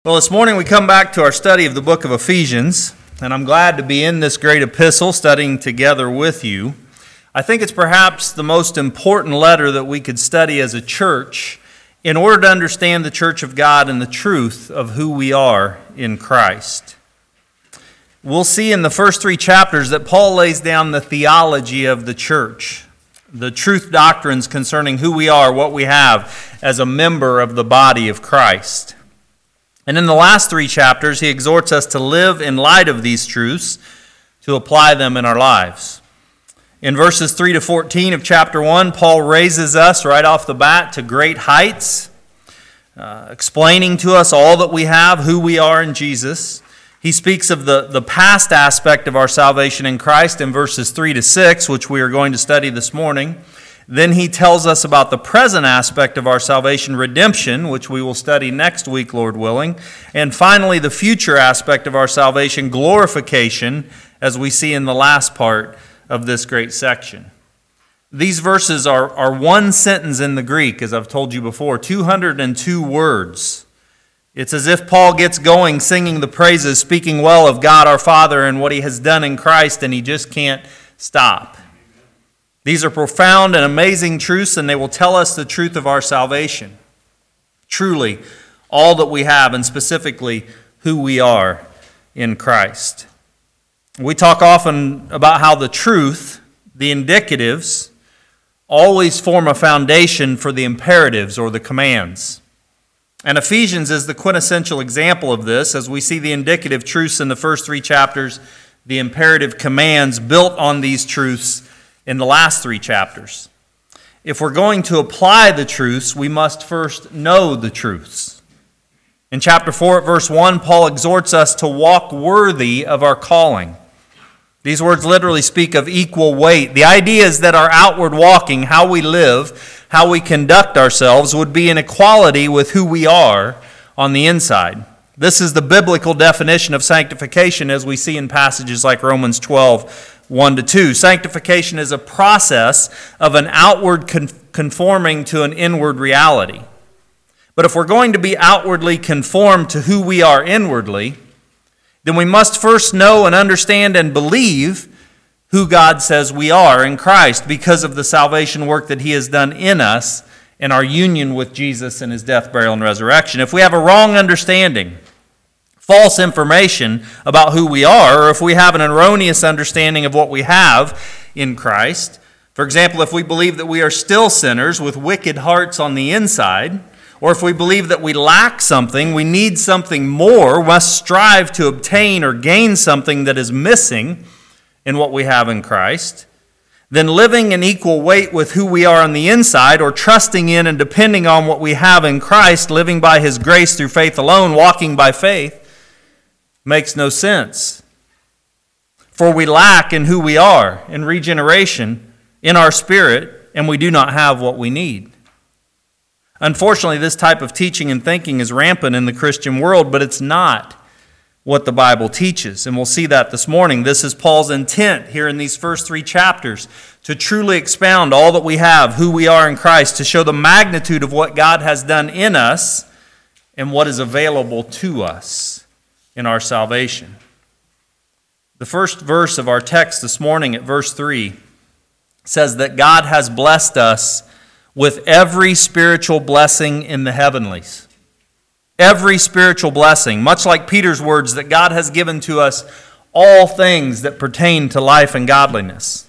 Well, this morning we come back to our study of the book of Ephesians, and I'm glad to be in this great epistle studying together with you. I think it's perhaps the most important letter that we could study as a church in order to understand the church of God and the truth of who we are in Christ. We'll see in the first 3 chapters that Paul lays down the theology of the church, the truth doctrines concerning who we are, what we have as a member of the body of Christ. And in the last 3 chapters, he exhorts us to live in light of these truths, to apply them in our lives. In verses 3 to 14 of chapter 1, Paul raises us right off the bat to great heights, explaining to us all that we have, who we are in Jesus. He speaks of the past aspect of our salvation in Christ in verses 3 to 6, which we are going to study this morning. Then he tells us about the present aspect of our salvation, redemption, which we will study next week, Lord willing. And finally, the future aspect of our salvation, glorification, as we see in the last part of this great section. These verses are one sentence in the Greek, as I've told you before, 202 words. It's as if Paul gets going singing the praises, speaking well of God our Father and what he has done in Christ, and he just can't stop. These are profound and amazing truths, and they will tell us the truth of our salvation. Truly, all that we have, and specifically who we are in Christ. We talk often about how the truth, the indicatives, always form a foundation for the imperatives or the commands. And Ephesians is the quintessential example of this, as we see the indicative truths in the first 3 chapters, the imperative commands built on these truths in the last 3 chapters. If we're going to apply the truths, we must first know the truths. In chapter 4 at verse 1, Paul exhorts us to walk worthy of our calling. These words literally speak of equal weight. The idea is that our outward walking, how we live, how we conduct ourselves, would be in equality with who we are on the inside. This is the biblical definition of sanctification, as we see in passages like Romans 12, 1-2. Sanctification is a process of an outward conforming to an inward reality. But if we're going to be outwardly conformed to who we are inwardly, then we must first know and understand and believe who God says we are in Christ because of the salvation work that he has done in us and our union with Jesus in his death, burial, and resurrection. If we have a wrong understanding, false information about who we are, or if we have an erroneous understanding of what we have in Christ. For example, if we believe that we are still sinners with wicked hearts on the inside, or if we believe that we lack something, we need something more, must strive to obtain or gain something that is missing in what we have in Christ, then living in equal weight with who we are on the inside, or trusting in and depending on what we have in Christ, living by his grace through faith alone, walking by faith, makes no sense. For we lack in who we are, in regeneration, in our spirit, and we do not have what we need. Unfortunately, this type of teaching and thinking is rampant in the Christian world, but it's not what the Bible teaches. And we'll see that this morning. This is Paul's intent here in these first 3 chapters, to truly expound all that we have, who we are in Christ, to show the magnitude of what God has done in us and what is available to us in our salvation. The first verse of our text this morning at verse 3 says that God has blessed us with every spiritual blessing in the heavenlies. Every spiritual blessing, much like Peter's words that God has given to us all things that pertain to life and godliness.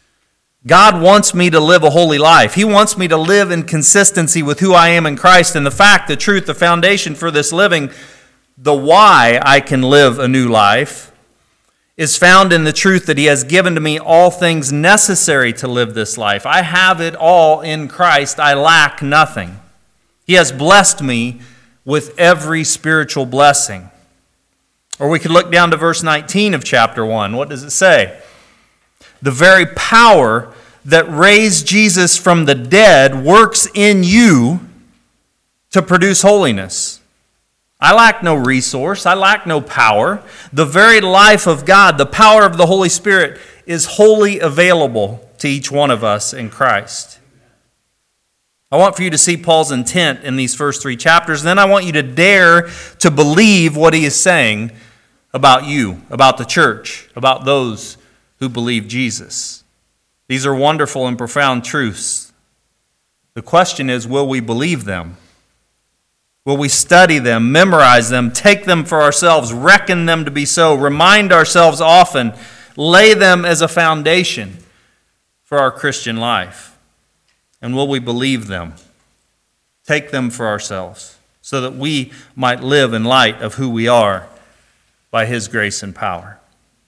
God wants me to live a holy life. He wants me to live in consistency with who I am in Christ, and the fact, the truth, the foundation for this living, the why I can live a new life, is found in the truth that he has given to me all things necessary to live this life. I have it all in Christ. I lack nothing. He has blessed me with every spiritual blessing. Or we could look down to verse 19 of chapter 1. What does it say? The very power that raised Jesus from the dead works in you to produce holiness. I lack no resource. I lack no power. The very life of God, the power of the Holy Spirit, is wholly available to each one of us in Christ. I want for you to see Paul's intent in these first 3 chapters. Then I want you to dare to believe what he is saying about you, about the church, about those who believe Jesus. These are wonderful and profound truths. The question is, will we believe them? Will we study them, memorize them, take them for ourselves, reckon them to be so, remind ourselves often, lay them as a foundation for our Christian life? And will we believe them, take them for ourselves, so that we might live in light of who we are by His grace and power?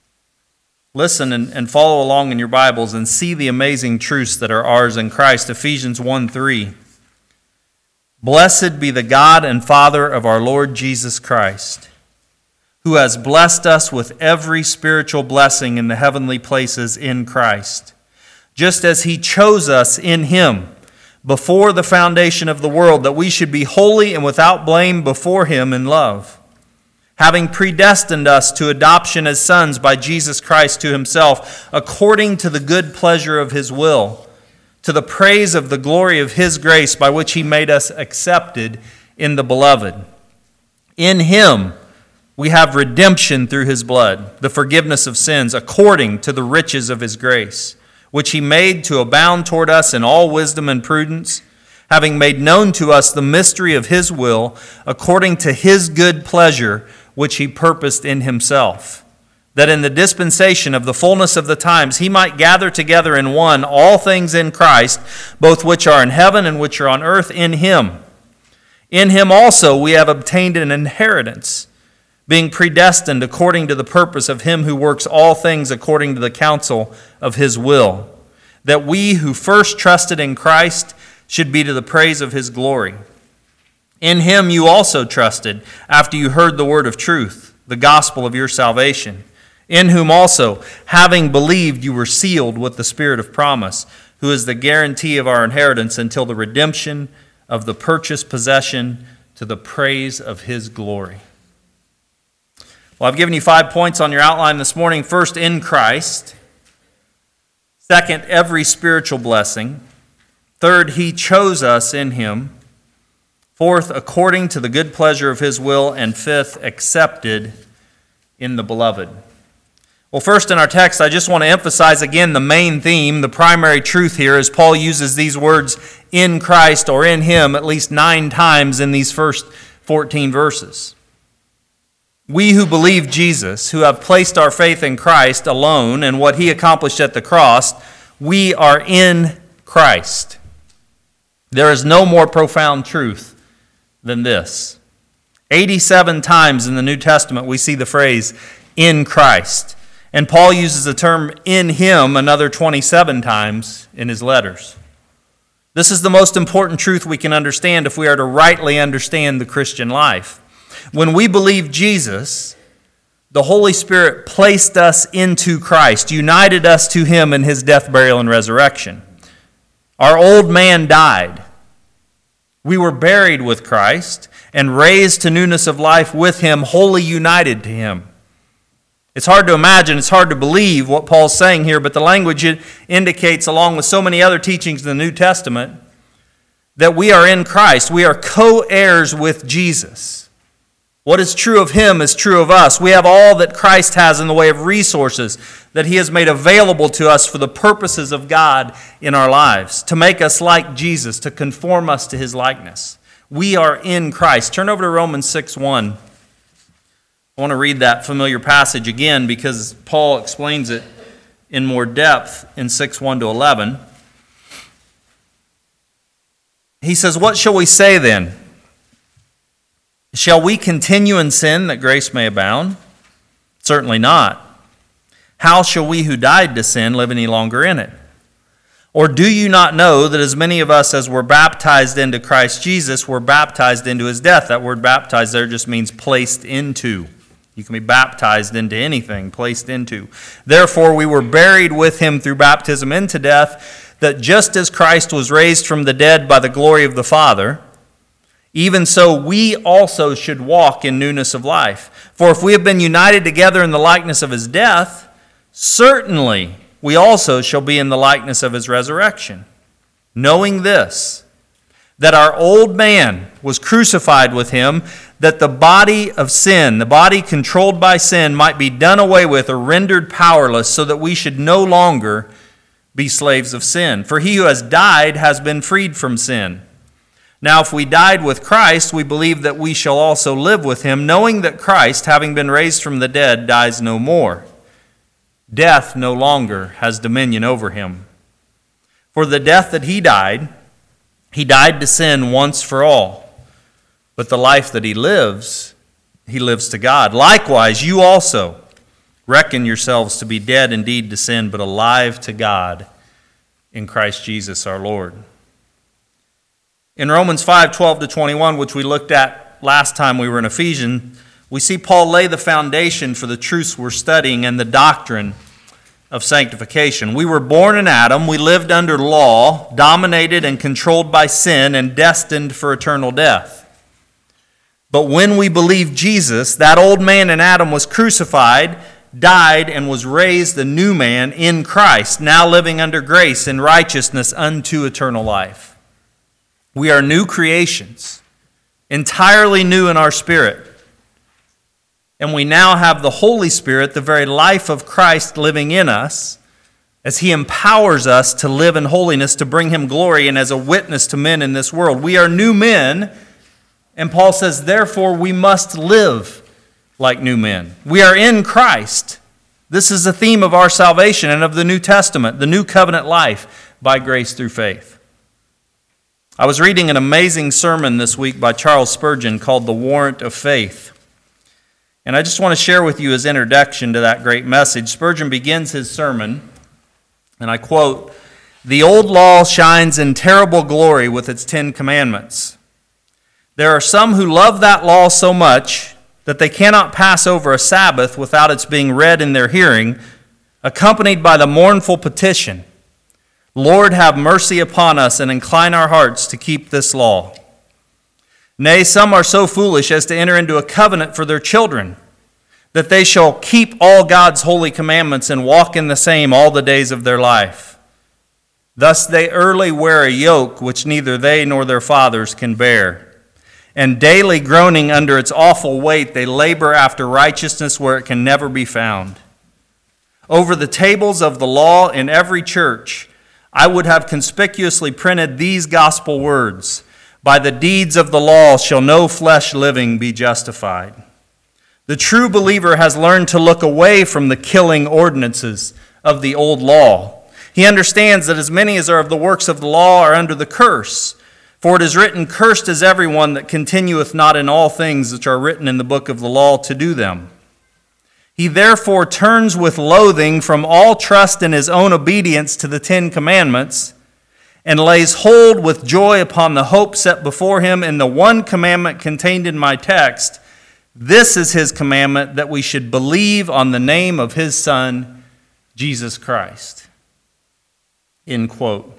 Listen and follow along in your Bibles and see the amazing truths that are ours in Christ. Ephesians 1:3. Blessed be the God and Father of our Lord Jesus Christ, who has blessed us with every spiritual blessing in the heavenly places in Christ, just as He chose us in Him before the foundation of the world, that we should be holy and without blame before Him in love, having predestined us to adoption as sons by Jesus Christ to Himself, according to the good pleasure of His will, to the praise of the glory of His grace, by which He made us accepted in the Beloved. In Him we have redemption through His blood, the forgiveness of sins, according to the riches of His grace, which He made to abound toward us in all wisdom and prudence, having made known to us the mystery of His will, according to His good pleasure, which He purposed in Himself, that in the dispensation of the fullness of the times He might gather together in one all things in Christ, both which are in heaven and which are on earth, in Him. In Him also we have obtained an inheritance, being predestined according to the purpose of Him who works all things according to the counsel of His will, that we who first trusted in Christ should be to the praise of His glory. In Him you also trusted, after you heard the word of truth, the gospel of your salvation, in whom also, having believed, you were sealed with the Spirit of promise, who is the guarantee of our inheritance until the redemption of the purchased possession, to the praise of His glory. Well, I've given you 5 points on your outline this morning. First, in Christ. Second, every spiritual blessing. Third, He chose us in Him. Fourth, according to the good pleasure of His will. And fifth, accepted in the Beloved. Well, first in our text, I just want to emphasize again the main theme, the primary truth here, as Paul uses these words in Christ or in Him at least 9 times in these first 14 verses. We who believe Jesus, who have placed our faith in Christ alone and what He accomplished at the cross, we are in Christ. There is no more profound truth than this. 87 times in the New Testament we see the phrase, in Christ. And Paul uses the term in Him another 27 times in his letters. This is the most important truth we can understand if we are to rightly understand the Christian life. When we believe Jesus, the Holy Spirit placed us into Christ, united us to Him in His death, burial, and resurrection. Our old man died. We were buried with Christ and raised to newness of life with Him, wholly united to Him. It's hard to imagine, it's hard to believe what Paul's saying here, but the language it indicates, along with so many other teachings in the New Testament, that we are in Christ. We are co-heirs with Jesus. What is true of Him is true of us. We have all that Christ has in the way of resources that He has made available to us for the purposes of God in our lives, to make us like Jesus, to conform us to His likeness. We are in Christ. Turn over to Romans 6:1. I want to read that familiar passage again because Paul explains it in more depth in 6:1-11. He says, "What shall we say then? Shall we continue in sin that grace may abound? Certainly not. How shall we who died to sin live any longer in it? Or do you not know that as many of us as were baptized into Christ Jesus were baptized into His death?" That word baptized there just means placed into. You can be baptized into anything, placed into. "Therefore we were buried with Him through baptism into death, that just as Christ was raised from the dead by the glory of the Father, even so we also should walk in newness of life. For if we have been united together in the likeness of His death, certainly we also shall be in the likeness of His resurrection. Knowing this, that our old man was crucified with him, that the body of sin, the body controlled by sin, might be done away with or rendered powerless, so that we should no longer be slaves of sin. For he who has died has been freed from sin. Now if we died with Christ, we believe that we shall also live with him, knowing that Christ, having been raised from the dead, dies no more. Death no longer has dominion over him. For the death that he died to sin once for all. But the life that he lives to God. Likewise, you also reckon yourselves to be dead indeed to sin, but alive to God in Christ Jesus our Lord. In Romans 5:12-21, which we looked at last time we were in Ephesians, we see Paul lay the foundation for the truths we're studying and the doctrine of sanctification. We were born in Adam. We lived under law, dominated and controlled by sin, and destined for eternal death. But when we believed Jesus, that old man in Adam was crucified, died, and was raised a new man in Christ, now living under grace and righteousness unto eternal life. We are new creations, entirely new in our spirit. And we now have the Holy Spirit, the very life of Christ, living in us as he empowers us to live in holiness, to bring him glory, and as a witness to men in this world. We are new men. And Paul says, therefore, we must live like new men. We are in Christ. This is the theme of our salvation and of the New Testament, the new covenant life by grace through faith. I was reading an amazing sermon this week by Charles Spurgeon called The Warrant of Faith. And I just want to share with you his introduction to that great message. Spurgeon begins his sermon, and I quote, "The old law shines in terrible glory with its 10 commandments. There are some who love that law so much that they cannot pass over a Sabbath without its being read in their hearing, accompanied by the mournful petition, 'Lord, have mercy upon us and incline our hearts to keep this law.' Nay, some are so foolish as to enter into a covenant for their children, that they shall keep all God's holy commandments and walk in the same all the days of their life. Thus they early wear a yoke which neither they nor their fathers can bear. And daily groaning under its awful weight, they labor after righteousness where it can never be found. Over the tables of the law in every church, I would have conspicuously printed these gospel words, 'By the deeds of the law shall no flesh living be justified.' The true believer has learned to look away from the killing ordinances of the old law. He understands that as many as are of the works of the law are under the curse. For it is written, 'Cursed is everyone that continueth not in all things which are written in the book of the law to do them.' He therefore turns with loathing from all trust in his own obedience to the 10 commandments, and lays hold with joy upon the hope set before him in the one commandment contained in my text. This is his commandment, that we should believe on the name of his Son, Jesus Christ." End quote.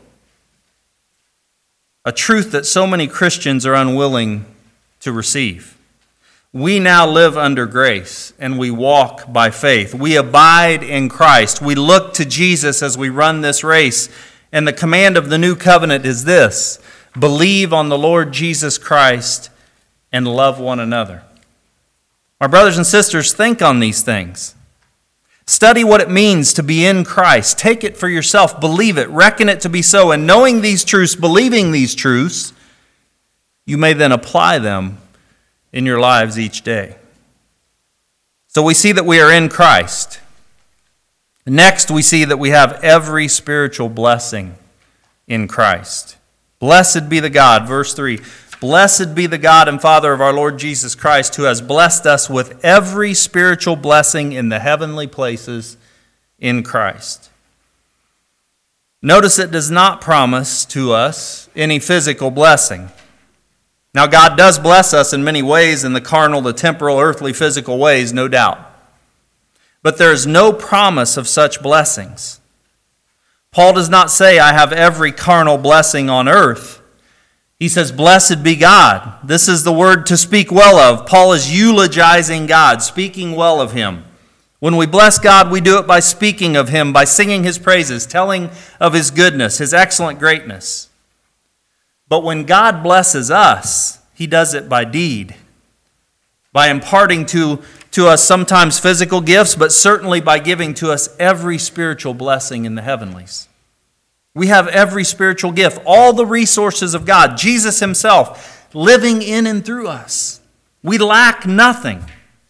A truth that so many Christians are unwilling to receive. We now live under grace, and we walk by faith. We abide in Christ. We look to Jesus as we run this race. And the command of the new covenant is this: believe on the Lord Jesus Christ and love one another. My brothers and sisters, think on these things. Study what it means to be in Christ. Take it for yourself. Believe it. Reckon it to be so. And knowing these truths, believing these truths, you may then apply them in your lives each day. So we see that we are in Christ. Next, we see that we have every spiritual blessing in Christ. Blessed be the God, verse 3, "Blessed be the God and Father of our Lord Jesus Christ, who has blessed us with every spiritual blessing in the heavenly places in Christ." Notice it does not promise to us any physical blessing. Now, God does bless us in many ways, in the carnal, the temporal, earthly, physical ways, no doubt. But there is no promise of such blessings. Paul does not say, "I have every carnal blessing on earth." He says, "Blessed be God." This is the word to speak well of. Paul is eulogizing God, speaking well of him. When we bless God, we do it by speaking of him, by singing his praises, telling of his goodness, his excellent greatness. But when God blesses us, He does it by deed, by imparting to us sometimes physical gifts, but certainly by giving to us every spiritual blessing in the heavenlies. We have every spiritual gift, all the resources of God, Jesus Himself living in and through us. We lack nothing.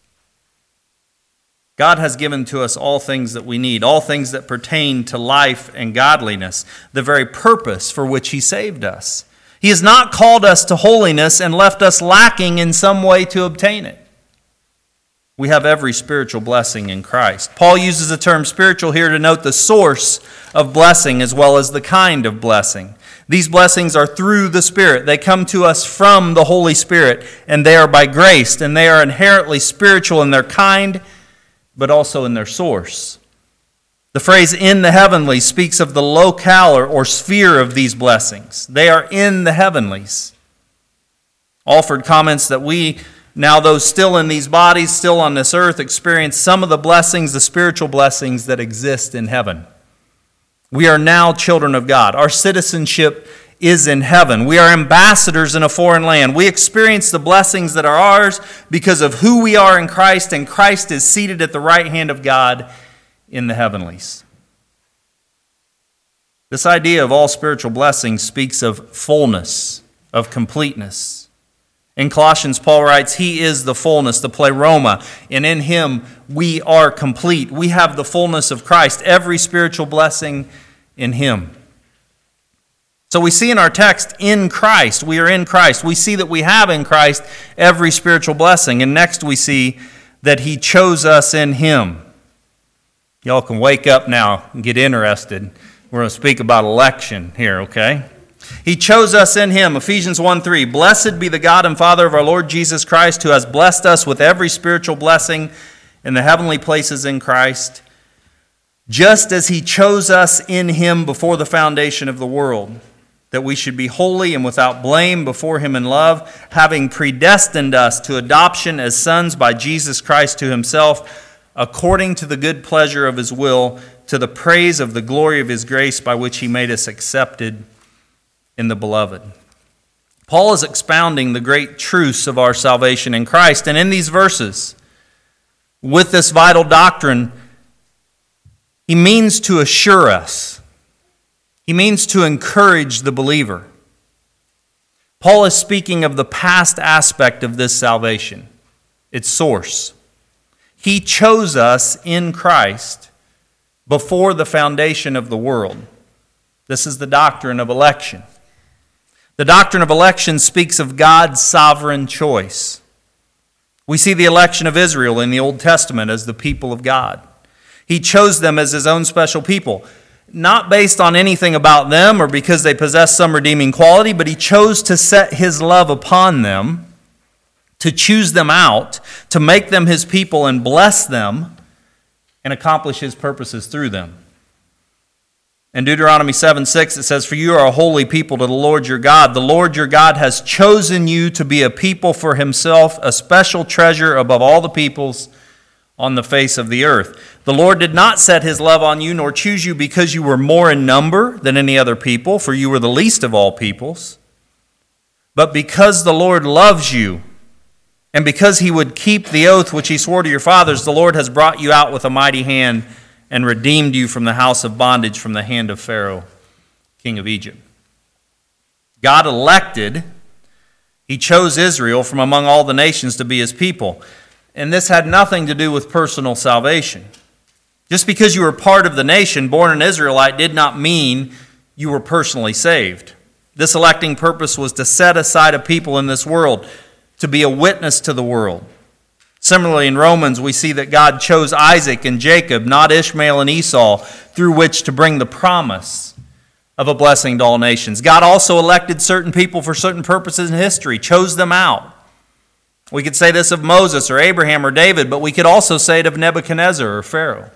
God has given to us all things that we need, all things that pertain to life and godliness, the very purpose for which He saved us. He has not called us to holiness and left us lacking in some way to obtain it. We have every spiritual blessing in Christ. Paul uses the term spiritual here to note the source of blessing as well as the kind of blessing. These blessings are through the Spirit. They come to us from the Holy Spirit, and they are by grace, and they are inherently spiritual in their kind, but also in their source. The phrase in the heavenlies speaks of the locale or sphere of these blessings. They are in the heavenlies. Alford comments that we, now those still in these bodies, still on this earth, experience some of the blessings, the spiritual blessings that exist in heaven. We are now children of God. Our citizenship is in heaven. We are ambassadors in a foreign land. We experience the blessings that are ours because of who we are in Christ, and Christ is seated at the right hand of God in the heavenlies. This idea of all spiritual blessings speaks of fullness, of completeness. In Colossians, Paul writes, He is the fullness, the pleroma, and in Him we are complete. We have the fullness of Christ, every spiritual blessing in Him. So we see in our text, in Christ, we are in Christ. We see that we have in Christ every spiritual blessing. And next we see that He chose us in Him. Y'all can wake up now and get interested. We're going to speak about election here, okay? He chose us in Him, Ephesians 1:3. Blessed be the God and Father of our Lord Jesus Christ, who has blessed us with every spiritual blessing in the heavenly places in Christ, just as He chose us in Him before the foundation of the world, that we should be holy and without blame before Him in love, having predestined us to adoption as sons by Jesus Christ to Himself, according to the good pleasure of His will, to the praise of the glory of His grace, by which He made us accepted in the Beloved. Paul is expounding the great truths of our salvation in Christ, and in these verses, with this vital doctrine, he means to assure us. He means to encourage the believer. Paul is speaking of the past aspect of this salvation, its source. He chose us in Christ before the foundation of the world. This is the doctrine of election. The doctrine of election speaks of God's sovereign choice. We see the election of Israel in the Old Testament as the people of God. He chose them as His own special people, not based on anything about them or because they possess some redeeming quality, but He chose to set His love upon them, to choose them out, to make them His people and bless them and accomplish His purposes through them. In Deuteronomy 7:6 it says, For you are a holy people to the Lord your God. The Lord your God has chosen you to be a people for Himself, a special treasure above all the peoples on the face of the earth. The Lord did not set His love on you, nor choose you because you were more in number than any other people, for you were the least of all peoples, but because the Lord loves you, and because He would keep the oath which He swore to your fathers, the Lord has brought you out with a mighty hand and redeemed you from the house of bondage, from the hand of Pharaoh, king of Egypt. God elected, He chose Israel from among all the nations to be His people. And this had nothing to do with personal salvation. Just because you were part of the nation, born an Israelite, did not mean you were personally saved. This electing purpose was to set aside a people in this world, to be a witness to the world. Similarly, in Romans, we see that God chose Isaac and Jacob, not Ishmael and Esau, through which to bring the promise of a blessing to all nations. God also elected certain people for certain purposes in history, chose them out. We could say this of Moses or Abraham or David, but we could also say it of Nebuchadnezzar or Pharaoh.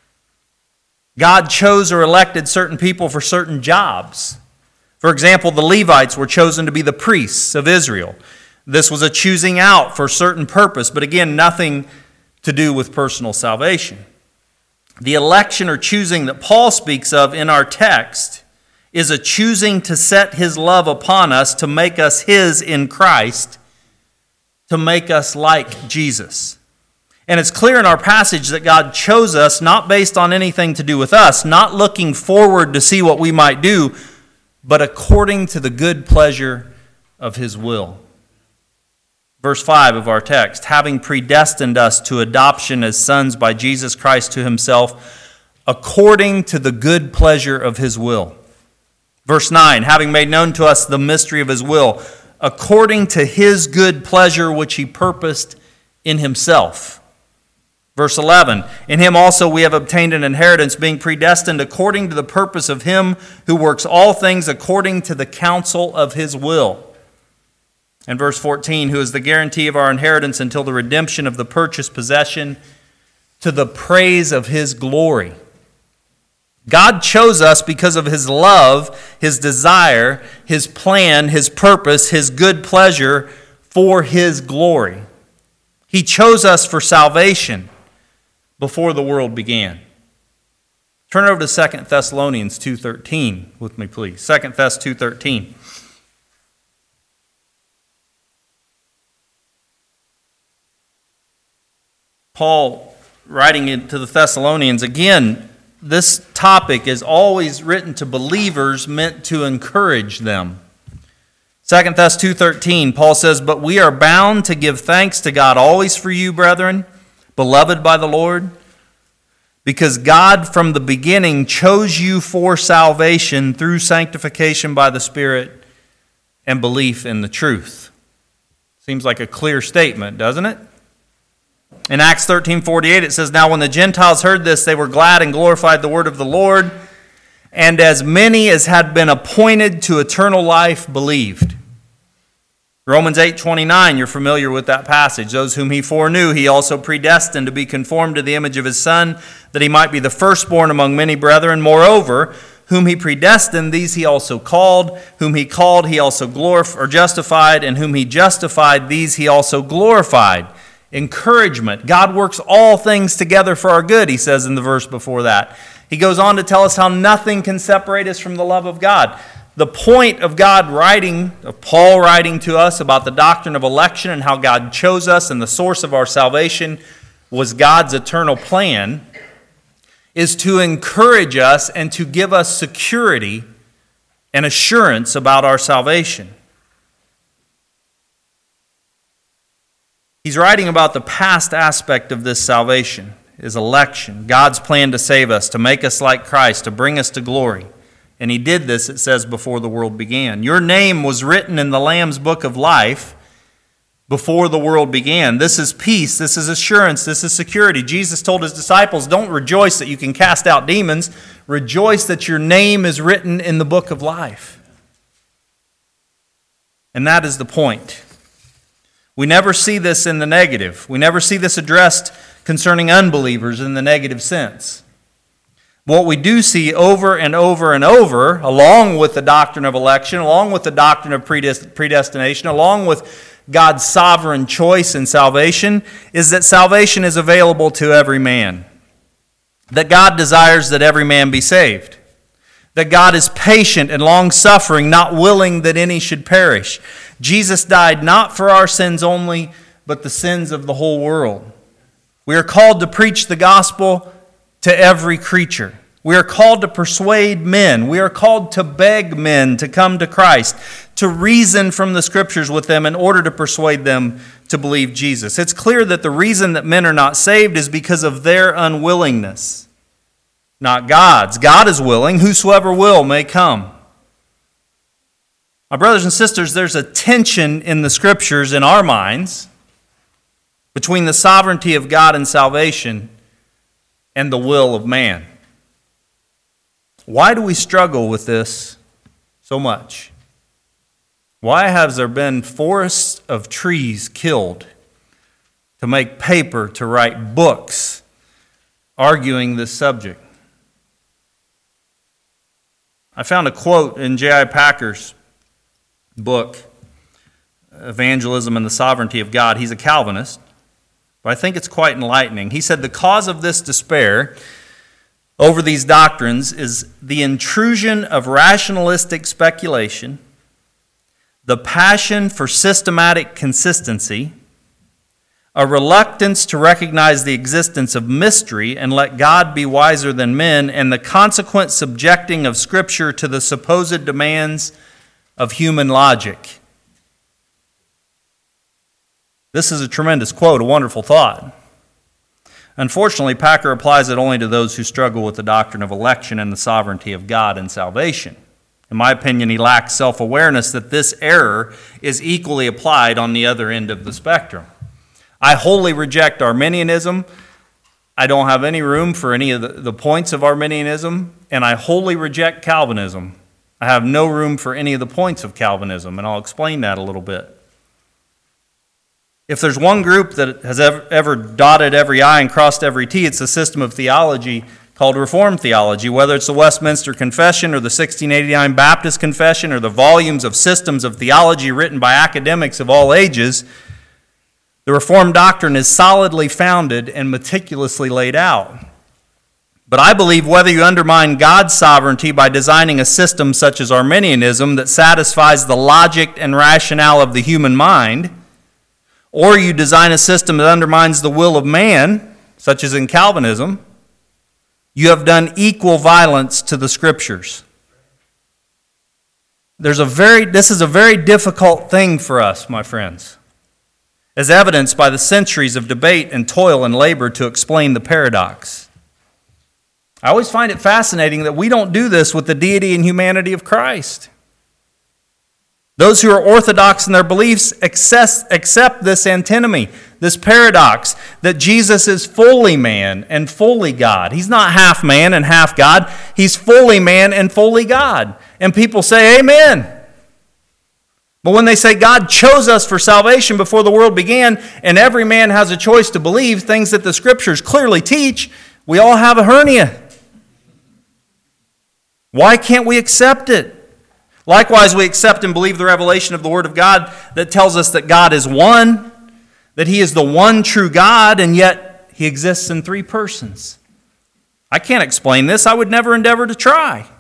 God chose or elected certain people for certain jobs. For example, the Levites were chosen to be the priests of Israel. This was a choosing out for a certain purpose, but again, nothing to do with personal salvation. The election or choosing that Paul speaks of in our text is a choosing to set His love upon us to make us His in Christ, to make us like Jesus. And it's clear in our passage that God chose us not based on anything to do with us, not looking forward to see what we might do, but according to the good pleasure of His will. Verse 5 of our text, having predestined us to adoption as sons by Jesus Christ to Himself, according to the good pleasure of His will. Verse 9, having made known to us the mystery of His will, according to His good pleasure which He purposed in Himself. Verse 11, in Him also we have obtained an inheritance, being predestined according to the purpose of Him who works all things according to the counsel of His will. And verse 14, who is the guarantee of our inheritance until the redemption of the purchased possession, to the praise of His glory. God chose us because of His love, His desire, His plan, His purpose, His good pleasure for His glory. He chose us for salvation before the world began. Turn over to 2 Thessalonians 2:13 with me, please. 2 Thess 2:13. Paul, writing to the Thessalonians, again, this topic is always written to believers meant to encourage them. 2 Thess 2:13, Paul says, but we are bound to give thanks to God always for you, brethren, beloved by the Lord, because God from the beginning chose you for salvation through sanctification by the Spirit and belief in the truth. Seems like a clear statement, doesn't it? In Acts 13:48 it says, now when the Gentiles heard this, they were glad and glorified the word of the Lord, and as many as had been appointed to eternal life believed. Romans 8:29, you're familiar with that passage. Those whom He foreknew, He also predestined to be conformed to the image of His Son, that He might be the firstborn among many brethren. Moreover, whom He predestined, these He also called. Whom He called, He also justified. And whom He justified, these He also glorified. Encouragement. God works all things together for our good, he says in the verse before that. He goes on to tell us how nothing can separate us from the love of God. The point of Paul writing to us about the doctrine of election and how God chose us and the source of our salvation was God's eternal plan, is to encourage us and to give us security and assurance about our salvation. He's writing about the past aspect of this salvation, is election, God's plan to save us, to make us like Christ, to bring us to glory. And He did this, it says, before the world began. Your name was written in the Lamb's book of life before the world began. This is peace, this is assurance, this is security. Jesus told His disciples, don't rejoice that you can cast out demons. Rejoice that your name is written in the book of life. And that is the point. We never see this in the negative. We never see this addressed concerning unbelievers in the negative sense. What we do see over and over and over, along with the doctrine of election, along with the doctrine of predestination, along with God's sovereign choice in salvation, is that salvation is available to every man. That God desires that every man be saved. That God is patient and long-suffering, not willing that any should perish. Jesus died not for our sins only, but the sins of the whole world. We are called to preach the gospel to every creature. We are called to persuade men. We are called to beg men to come to Christ, to reason from the Scriptures with them in order to persuade them to believe Jesus. It's clear that the reason that men are not saved is because of their unwillingness, not God's. God is willing. Whosoever will may come. My brothers and sisters, there's a tension in the Scriptures in our minds between the sovereignty of God and salvation and the will of man. Why do we struggle with this so much? Why has there been forests of trees killed to make paper, to write books arguing this subject? I found a quote in J.I. Packer's book, Evangelism and the Sovereignty of God. He's a Calvinist, but I think it's quite enlightening. He said, the cause of this despair over these doctrines is the intrusion of rationalistic speculation, the passion for systematic consistency, a reluctance to recognize the existence of mystery and let God be wiser than men, and the consequent subjecting of Scripture to the supposed demands of human logic. This is a tremendous quote, a wonderful thought. Unfortunately, Packer applies it only to those who struggle with the doctrine of election and the sovereignty of God and salvation. In my opinion, he lacks self-awareness that this error is equally applied on the other end of the spectrum. I wholly reject Arminianism. I don't have any room for any of the points of Arminianism, and I wholly reject Calvinism. I have no room for any of the points of Calvinism, and I'll explain that a little bit. If there's one group that has ever dotted every I and crossed every T, it's a system of theology called Reformed theology, whether it's the Westminster Confession or the 1689 Baptist Confession or the volumes of systems of theology written by academics of all ages. The Reformed doctrine is solidly founded and meticulously laid out. But I believe whether you undermine God's sovereignty by designing a system such as Arminianism that satisfies the logic and rationale of the human mind, or you design a system that undermines the will of man, such as in Calvinism, you have done equal violence to the Scriptures. This is a very difficult thing for us, my friends, as evidenced by the centuries of debate and toil and labor to explain the paradox. I always find it fascinating that we don't do this with the deity and humanity of Christ. Those who are orthodox in their beliefs accept this antinomy, this paradox, that Jesus is fully man and fully God. He's not half man and half God. He's fully man and fully God. And people say, amen. But when they say God chose us for salvation before the world began, and every man has a choice to believe things that the Scriptures clearly teach, we all have a hernia. Why can't we accept it? Likewise, we accept and believe the revelation of the Word of God that tells us that God is one, that He is the one true God, and yet He exists in three persons. I can't explain this. I would never endeavor to try.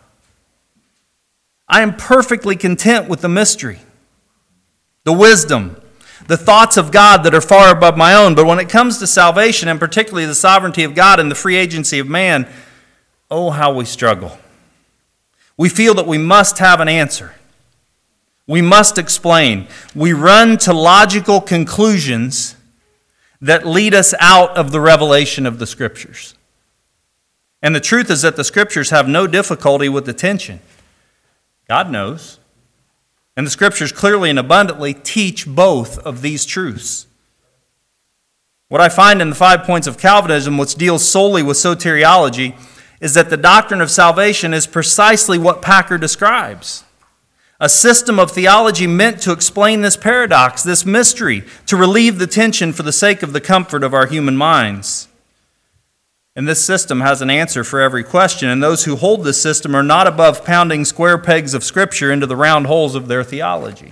I am perfectly content with the mystery, the wisdom, the thoughts of God that are far above my own. But when it comes to salvation, and particularly the sovereignty of God and the free agency of man, oh, how we struggle. We feel that we must have an answer. We must explain. We run to logical conclusions that lead us out of the revelation of the Scriptures. And the truth is that the Scriptures have no difficulty with attention. God knows. And the Scriptures clearly and abundantly teach both of these truths. What I find in the 5 points of Calvinism, which deals solely with soteriology, is that the doctrine of salvation is precisely what Packer describes. A system of theology meant to explain this paradox, this mystery, to relieve the tension for the sake of the comfort of our human minds. And this system has an answer for every question, and those who hold this system are not above pounding square pegs of Scripture into the round holes of their theology.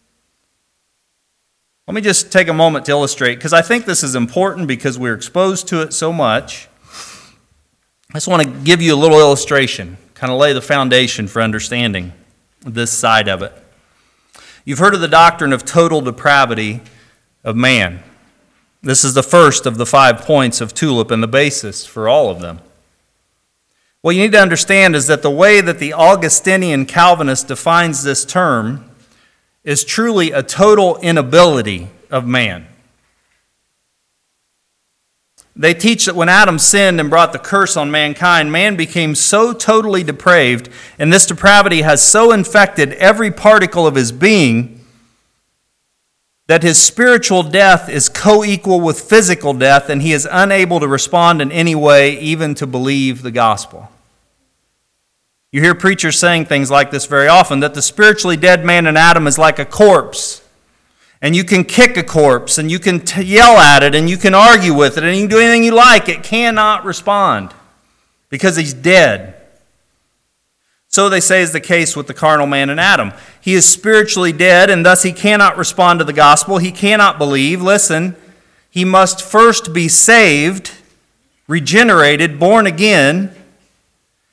Let me just take a moment to illustrate, because I think this is important because we're exposed to it so much. I just want to give you a little illustration, kind of lay the foundation for understanding this side of it. You've heard of the doctrine of total depravity of man. This is the first of the 5 points of TULIP and the basis for all of them. What you need to understand is that the way that the Augustinian Calvinist defines this term is truly a total inability of man. They teach that when Adam sinned and brought the curse on mankind, man became so totally depraved, and this depravity has so infected every particle of his being that his spiritual death is co-equal with physical death, and he is unable to respond in any way, even to believe the gospel. You hear preachers saying things like this very often, that the spiritually dead man in Adam is like a corpse. And you can kick a corpse, and you can yell at it, and you can argue with it, and you can do anything you like. It cannot respond because he's dead. So they say is the case with the carnal man in Adam. He is spiritually dead, and thus he cannot respond to the gospel. He cannot believe. Listen, he must first be saved, regenerated, born again,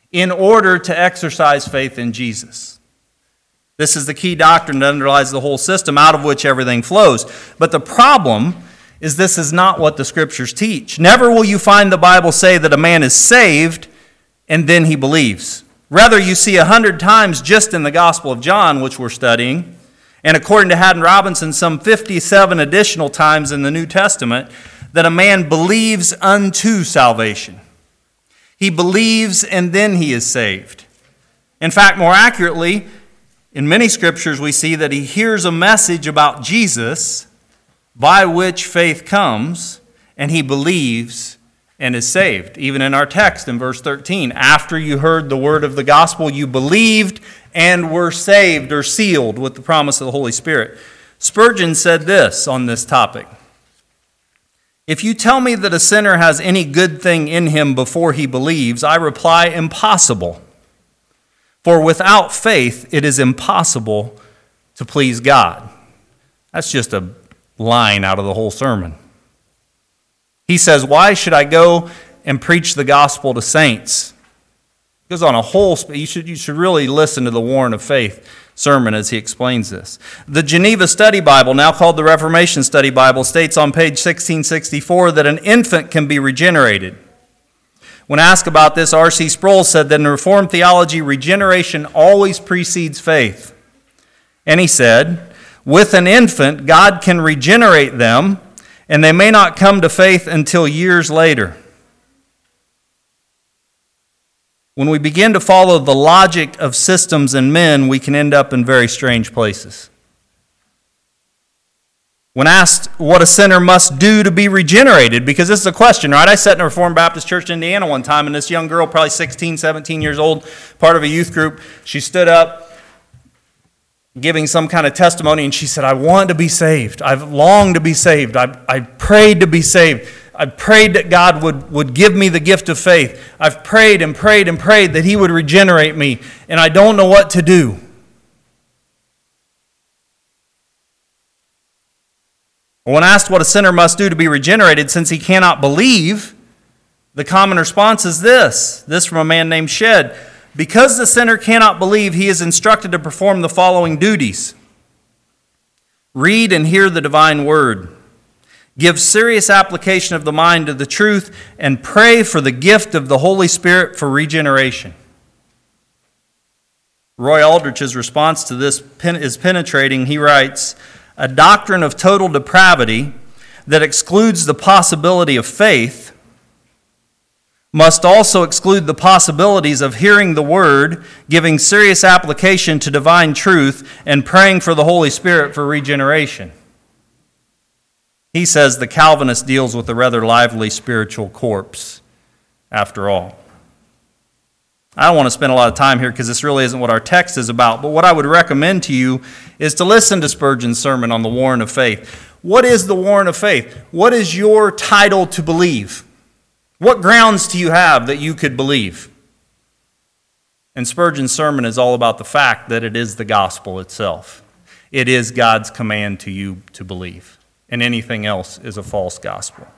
in order to exercise faith in Jesus. This is the key doctrine that underlies the whole system, out of which everything flows. But the problem is this is not what the Scriptures teach. Never will you find the Bible say that a man is saved and then he believes. Rather, you see 100 times just in the Gospel of John, which we're studying, and according to Haddon Robinson, some 57 additional times in the New Testament, that a man believes unto salvation. He believes and then he is saved. In fact, more accurately, in many scriptures we see that he hears a message about Jesus by which faith comes, and he believes and is saved. Even in our text in verse 13, after you heard the word of the gospel, you believed and were saved or sealed with the promise of the Holy Spirit. Spurgeon said this on this topic: if you tell me that a sinner has any good thing in him before he believes, I reply, impossible. For without faith, it is impossible to please God. That's just a line out of the whole sermon. He says, why should I go and preach the gospel to saints? He goes on a whole, you should really listen to the Warren of Faith sermon as he explains this. The Geneva Study Bible, now called the Reformation Study Bible, states on page 1664 that an infant can be regenerated. When asked about this, R.C. Sproul said that in Reformed theology, regeneration always precedes faith. And he said, with an infant, God can regenerate them, and they may not come to faith until years later. When we begin to follow the logic of systems and men, we can end up in very strange places. When asked what a sinner must do to be regenerated, because this is a question, right? I sat in a Reformed Baptist church in Indiana one time, and this young girl, probably 16, 17 years old, part of a youth group, she stood up giving some kind of testimony, and she said, I want to be saved. I've longed to be saved. I prayed to be saved. I prayed that God would give me the gift of faith. I've prayed and prayed and prayed that He would regenerate me, and I don't know what to do. When asked what a sinner must do to be regenerated, since he cannot believe, the common response is this from a man named Shedd. Because the sinner cannot believe, he is instructed to perform the following duties. Read and hear the divine word. Give serious application of the mind to the truth, and pray for the gift of the Holy Spirit for regeneration. Roy Aldrich's response to this is penetrating. He writes, a doctrine of total depravity that excludes the possibility of faith must also exclude the possibilities of hearing the word, giving serious application to divine truth, and praying for the Holy Spirit for regeneration. He says the Calvinist deals with a rather lively spiritual corpse, after all. I don't want to spend a lot of time here because this really isn't what our text is about, but what I would recommend to you is to listen to Spurgeon's sermon on the Warren of Faith. What is the Warren of Faith? What is your title to believe? What grounds do you have that you could believe? And Spurgeon's sermon is all about the fact that it is the gospel itself. It is God's command to you to believe, and anything else is a false gospel.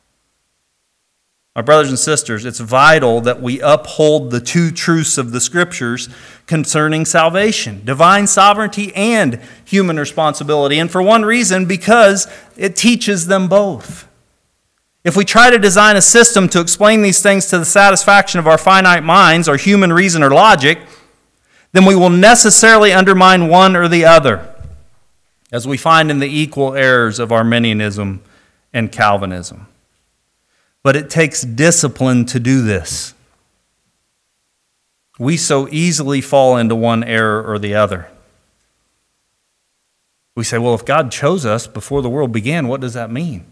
My brothers and sisters, it's vital that we uphold the two truths of the Scriptures concerning salvation, divine sovereignty and human responsibility. And for one reason, because it teaches them both. If we try to design a system to explain these things to the satisfaction of our finite minds, or human reason or logic, then we will necessarily undermine one or the other, as we find in the equal errors of Arminianism and Calvinism. But it takes discipline to do this. We so easily fall into one error or the other. We say, well, if God chose us before the world began, what does that mean?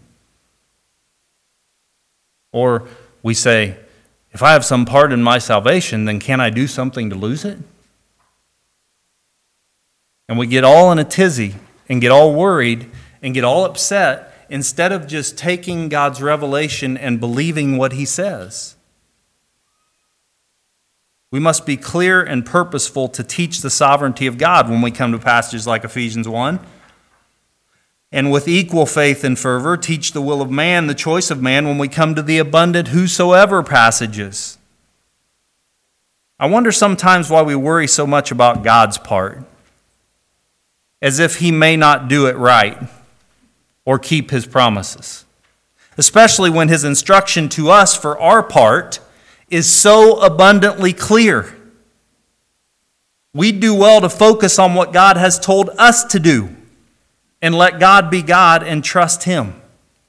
Or we say, if I have some part in my salvation, then can I do something to lose it? And we get all in a tizzy and get all worried and get all upset instead of just taking God's revelation and believing what He says. We must be clear and purposeful to teach the sovereignty of God when we come to passages like Ephesians 1. And with equal faith and fervor, teach the will of man, the choice of man, when we come to the abundant whosoever passages. I wonder sometimes why we worry so much about God's part, as if He may not do it right or keep His promises, especially when His instruction to us for our part is so abundantly clear. We do well to focus on what God has told us to do and let God be God and trust Him.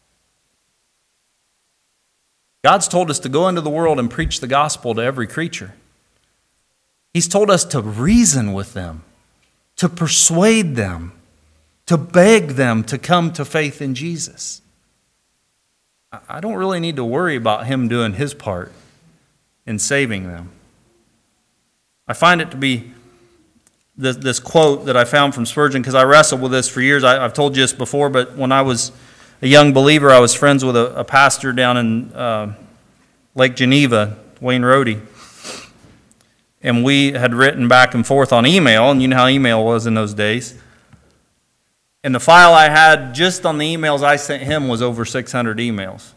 God's told us to go into the world and preach the gospel to every creature. He's told us to reason with them, to persuade them, to beg them to come to faith in Jesus. I don't really need to worry about Him doing His part in saving them. I find it to be this quote that I found from Spurgeon, because I wrestled with this for years. I've told you this before, but when I was a young believer, I was friends with a pastor down in Lake Geneva, Wayne Rohde. And we had written back and forth on email, and you know how email was in those days. And the file I had just on the emails I sent him was over 600 emails.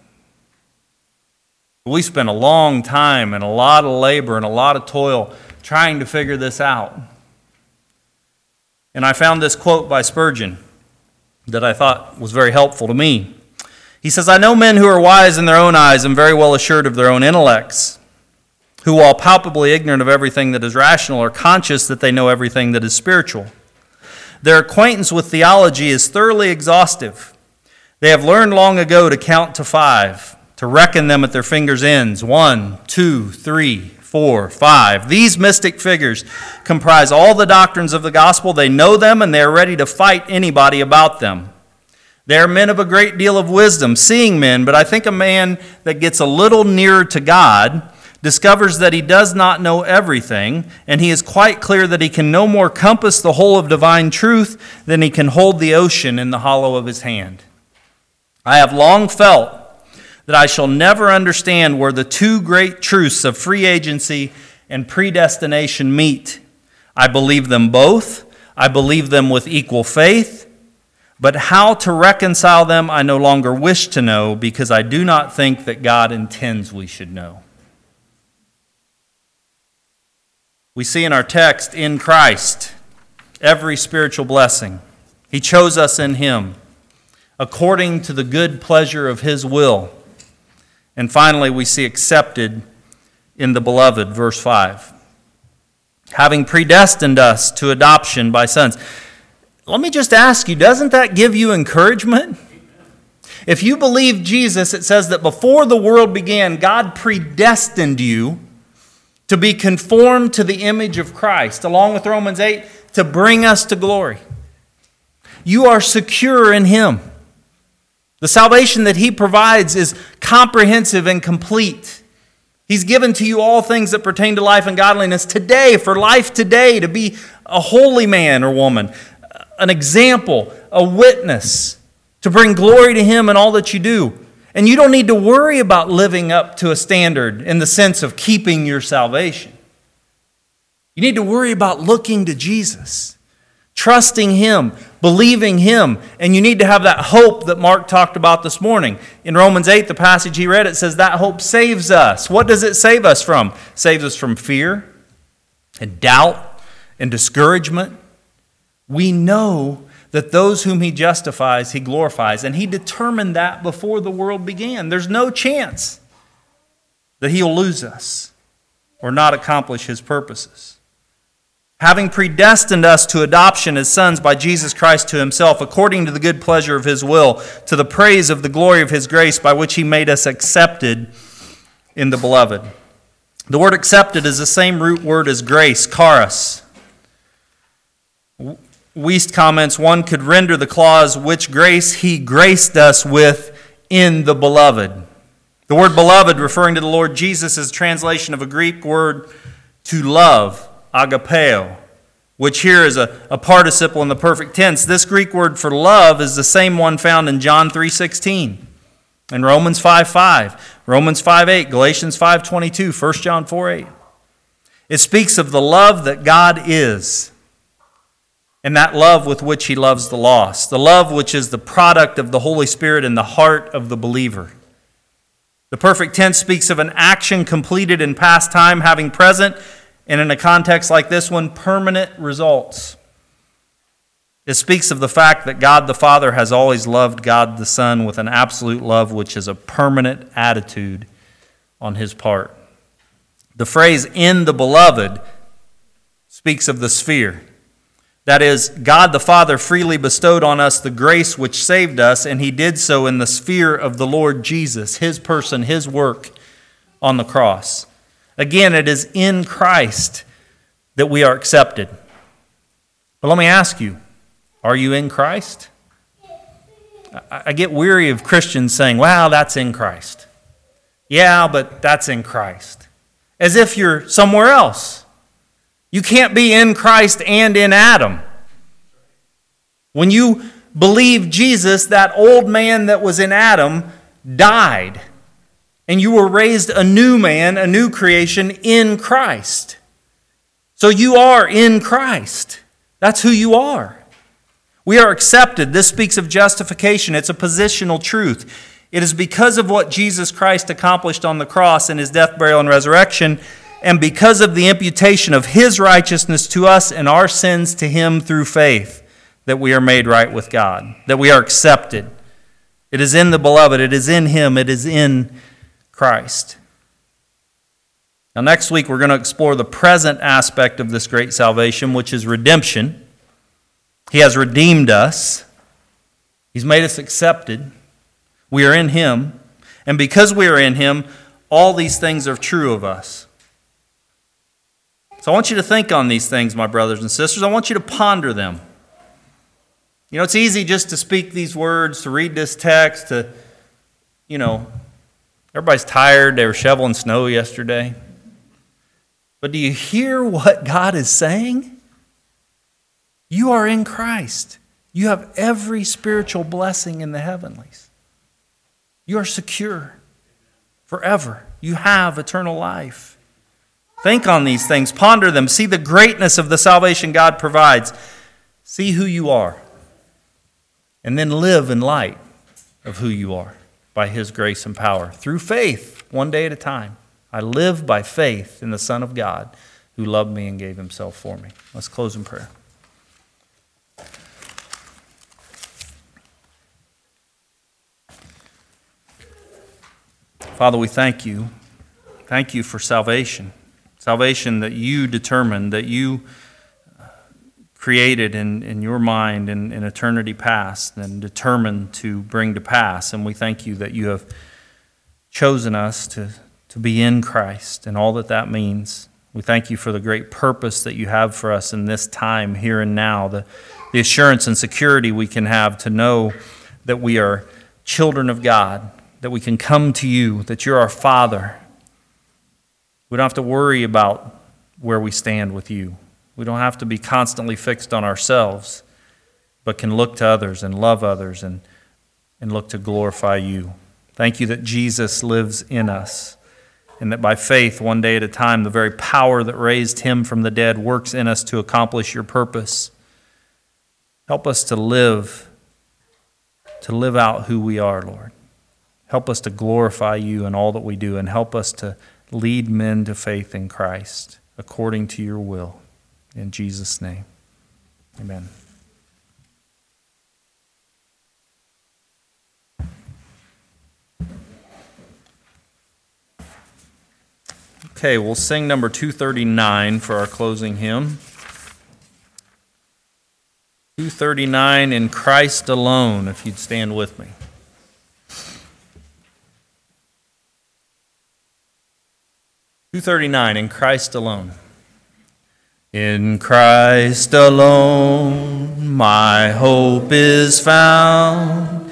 We spent a long time and a lot of labor and a lot of toil trying to figure this out. And I found this quote by Spurgeon that I thought was very helpful to me. He says, "I know men who are wise in their own eyes and very well assured of their own intellects, who, while palpably ignorant of everything that is rational, are conscious that they know everything that is spiritual. Their acquaintance with theology is thoroughly exhaustive. They have learned long ago to count to 5, to reckon them at their fingers' ends, 1, 2, 3, 4, 5. These mystic figures comprise all the doctrines of the gospel. They know them, and they are ready to fight anybody about them. They are men of a great deal of wisdom, seeing men, but I think a man that gets a little nearer to God discovers that he does not know everything, and he is quite clear that he can no more compass the whole of divine truth than he can hold the ocean in the hollow of his hand. I have long felt that I shall never understand where the two great truths of free agency and predestination meet. I believe them both. I believe them with equal faith. But how to reconcile them I no longer wish to know, because I do not think that God intends we should know." We see in our text, in Christ, every spiritual blessing. He chose us in Him, according to the good pleasure of His will. And finally, we see accepted in the beloved, verse 5. Having predestined us to adoption by sons. Let me just ask you, doesn't that give you encouragement? If you believe Jesus, it says that before the world began, God predestined you to be conformed to the image of Christ, along with Romans 8, to bring us to glory. You are secure in Him. The salvation that He provides is comprehensive and complete. He's given to you all things that pertain to life and godliness today, for life today, to be a holy man or woman, an example, a witness, to bring glory to Him in all that you do. And you don't need to worry about living up to a standard in the sense of keeping your salvation. You need to worry about looking to Jesus, trusting Him, believing Him, and you need to have that hope that Mark talked about this morning. In Romans 8, the passage he read, it says that hope saves us. What does it save us from? It saves us from fear and doubt and discouragement. We know that those whom He justifies, He glorifies, and He determined that before the world began. There's no chance that He'll lose us or not accomplish His purposes. Having predestined us to adoption as sons by Jesus Christ to Himself, according to the good pleasure of His will, to the praise of the glory of His grace, by which He made us accepted in the beloved. The word accepted is the same root word as grace, charis. Wuest comments, one could render the clause, which grace He graced us with in the beloved. The word beloved, referring to the Lord Jesus, is a translation of a Greek word to love, agapeo, which here is a participle in the perfect tense. This Greek word for love is the same one found in John 3:16, in Romans 5:5, Romans 5:8, Galatians 5:22, 1 John 4:8. It speaks of the love that God is, and that love with which He loves the lost, the love which is the product of the Holy Spirit in the heart of the believer. The perfect tense speaks of an action completed in past time, having present and in a context like this one, permanent results. It speaks of the fact that God the Father has always loved God the Son with an absolute love, which is a permanent attitude on his part. The phrase "in the beloved" speaks of the sphere. That is, God the Father freely bestowed on us the grace which saved us, and he did so in the sphere of the Lord Jesus, his person, his work on the cross. Again, it is in Christ that we are accepted. But let me ask you, are you in Christ? I get weary of Christians saying, "Well, that's in Christ." Yeah, but that's in Christ. As if you're somewhere else. You can't be in Christ and in Adam. When you believe Jesus, that old man that was in Adam died. And you were raised a new man, a new creation in Christ. So you are in Christ. That's who you are. We are accepted. This speaks of justification. It's a positional truth. It is because of what Jesus Christ accomplished on the cross in his death, burial, and resurrection, and because of the imputation of his righteousness to us and our sins to him through faith, that we are made right with God, that we are accepted. It is in the beloved. It is in him. It is in Christ. Now, next week, we're going to explore the present aspect of this great salvation, which is redemption. He has redeemed us. He's made us accepted. We are in him. And because we are in him, all these things are true of us. So I want you to think on these things, my brothers and sisters. I want you to ponder them. You know, it's easy just to speak these words, to read this text, everybody's tired. They were shoveling snow yesterday. But do you hear what God is saying? You are in Christ. You have every spiritual blessing in the heavenlies. You are secure forever. You have eternal life. Think on these things. Ponder them. See the greatness of the salvation God provides. See who you are. And then live in light of who you are by his grace and power. Through faith, one day at a time. I live by faith in the Son of God who loved me and gave himself for me. Let's close in prayer. Father, we thank you. Thank you for salvation. Salvation that you determined, that you created in your mind in eternity past and determined to bring to pass. And we thank you that you have chosen us to be in Christ and all that that means. We thank you for the great purpose that you have for us in this time, here and now, the assurance and security we can have to know that we are children of God, that we can come to you, that you're our Father. We don't have to worry about where we stand with you. We don't have to be constantly fixed on ourselves, but can look to others and love others and look to glorify you. Thank you that Jesus lives in us and that by faith, one day at a time, the very power that raised him from the dead works in us to accomplish your purpose. Help us to live out who we are, Lord. Help us to glorify you in all that we do, and help us to lead men to faith in Christ according to your will. In Jesus' name, amen. Okay, we'll sing number 239 for our closing hymn. 239, In Christ Alone, if you'd stand with me. In Christ Alone. In Christ alone my hope is found.